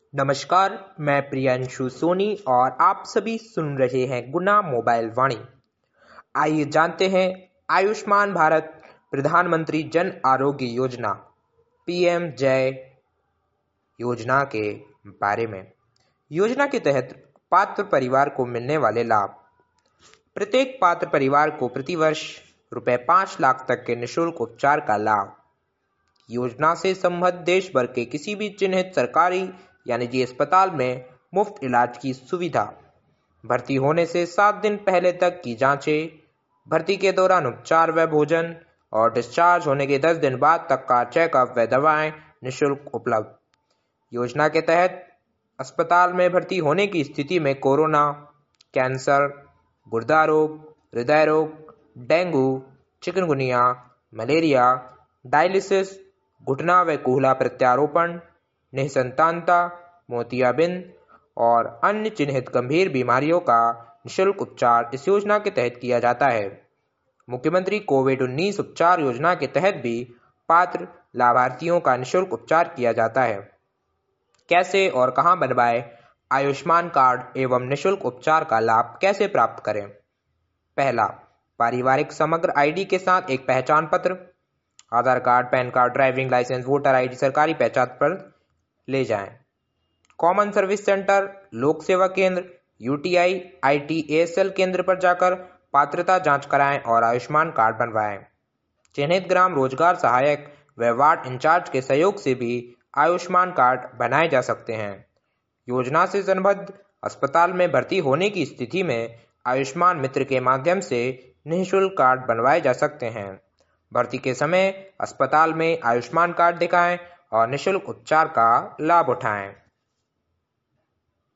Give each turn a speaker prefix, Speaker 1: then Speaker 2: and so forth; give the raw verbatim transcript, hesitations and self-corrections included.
Speaker 1: नमस्कार, मैं प्रियांशु सोनी और आप सभी सुन रहे हैं गुना मोबाइल वाणी। आइए जानते हैं आयुष्मान भारत प्रधानमंत्री जन आरोग्य योजना पी एम जय योजना के बारे में। योजना के तहत पात्र परिवार को मिलने वाले लाभ। प्रत्येक पात्र परिवार को प्रतिवर्ष रुपए पाँच लाख तक के निःशुल्क उपचार का लाभ। योजना से संबद्ध देश भर के किसी भी चिन्हित सरकारी यानी कि अस्पताल में मुफ्त इलाज की सुविधा। भर्ती होने से सात दिन पहले तक की जांचें, भर्ती के दौरान उपचार व भोजन और डिस्चार्ज होने के दस दिन बाद तक का चेकअप व दवाएं निःशुल्क उपलब्ध। योजना के तहत अस्पताल में भर्ती होने की स्थिति में कोरोना, कैंसर, गुर्दा रोग, हृदय रोग, डेंगू, चिकनगुनिया, मलेरिया, डायलिसिस, घुटना व कूहला प्रत्यारोपण, निःसंतानता, मोतियाबिंद और अन्य चिन्हित गंभीर बीमारियों का निःशुल्क उपचार इस योजना के तहत किया जाता है। मुख्यमंत्री कोविड उन्नीस उपचार योजना के तहत भी पात्र लाभार्थियों का निःशुल्क उपचार किया जाता है। कैसे और कहां बनवाएं आयुष्मान कार्ड एवं निःशुल्क उपचार का लाभ कैसे प्राप्त करें? पहला, पारिवारिक समग्र आईडी के साथ एक पहचान पत्र, Aadhaar card, PAN card, driving licence, voter ID, सरकारी पहचान पत्र ले जाएं। कॉमन सर्विस सेंटर, लोक सेवा केंद्र, यूटीआई, आईटी, एएसएल केंद्र पर जाकर पात्रता जांच कराएं और आयुष्मान कार्ड बनवाएं। चिन्हित ग्राम रोजगार सहायक व वार्ड इंचार्ज के सहयोग से भी आयुष्मान कार्ड बनाए जा सकते हैं। योजना से संबद्ध अस्पताल में भर्ती होने की स्थिति में आयुष्मान मित्र के माध्यम से निःशुल्क कार्ड बनवाए जा सकते हैं। भर्ती के समय अस्पताल में आयुष्मान कार्ड दिखाएं और निःशुल्क उपचार का लाभ उठाएं।